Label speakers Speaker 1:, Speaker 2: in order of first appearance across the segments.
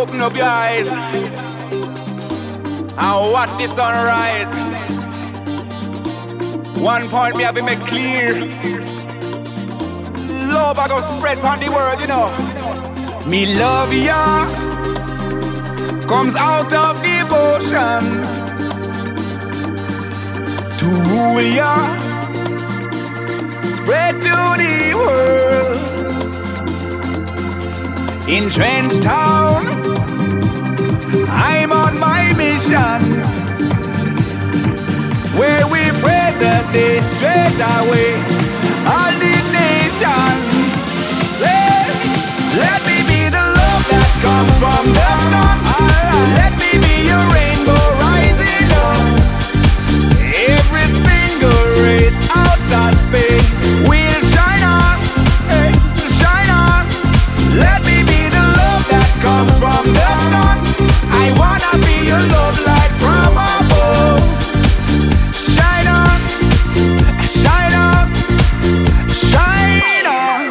Speaker 1: Open up your eyes and watch the sunrise. One point me have to make clear. Love I go spread on the world, you know. Me love ya comes out of devotion to rule ya, spread to the world. In Trench Town, I'm on my mission, where we praise the day straight away. All the nation, let me be the love that comes from the sun. Let me be your rainbow rising up. Every single race out of space will shine on, hey, shine on. Let me be the love that comes from the sun. I wanna be your love light from above. Shine on, shine on, shine on.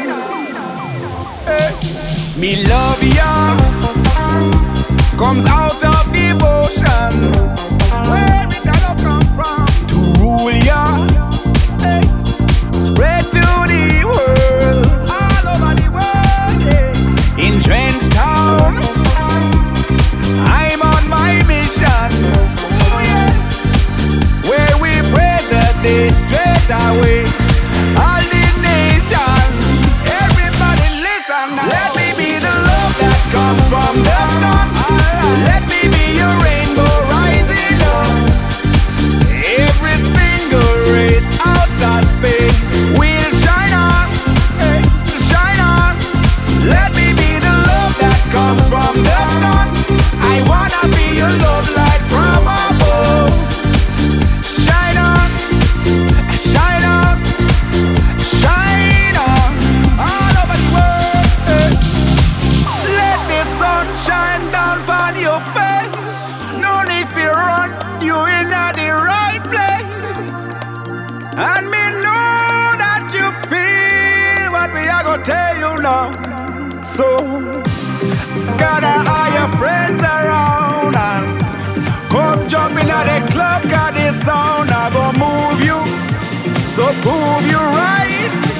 Speaker 1: Hey. Me love ya comes out of devotion. Where it all come from? To rule ya, hey. Spread to the world, all over the world. Yeah. In Trench Town, I'm on my mission, oh yeah, where we pray the day straight away. All the nation, everybody listen now. Let me be the love that comes from the sun. Let me be your rainbow rising up. Every single race out of space will shine on, hey, shine on. Let me be the love that comes from the sun. I wanna be your love light from above. Shine on, shine on, shine on, all over the world. Hey. Let the sun shine down on your face. No need to run, you in the right place. And me know that you feel what we are gonna tell you now. So gather all your friends around and come jump in at the club, 'cause this sound I go move you. So prove you right.